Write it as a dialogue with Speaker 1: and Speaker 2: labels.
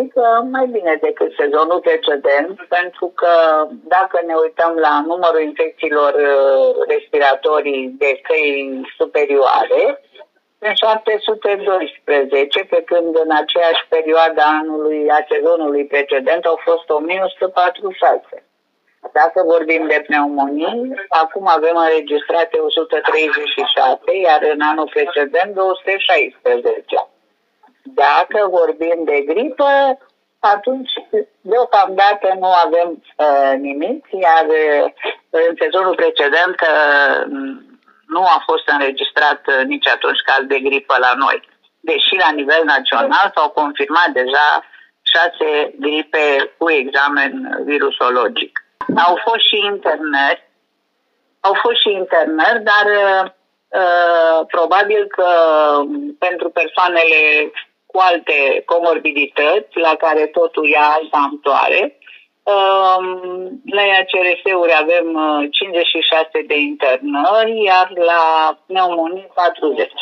Speaker 1: Mai bine decât sezonul precedent, pentru că dacă ne uităm la numărul infecțiilor respiratorii de căi superioare, sunt 712, pe când în aceeași perioadă a sezonului precedent au fost 1146. Dacă vorbim de pneumonii, acum avem înregistrate 136, iar în anul precedent 216. Dacă vorbim de gripă, atunci deocamdată nu avem nimic, iar în sezonul precedent nu a fost înregistrat nici atunci caz de gripă la noi. Deși la nivel național s-au confirmat deja 6 gripe cu examen virusologic. Au fost și internări, dar probabil că pentru persoanele cu alte comorbidități, la care totul ia altă amploare, la IACRS-uri avem 56 de internări, iar la pneumonii 40.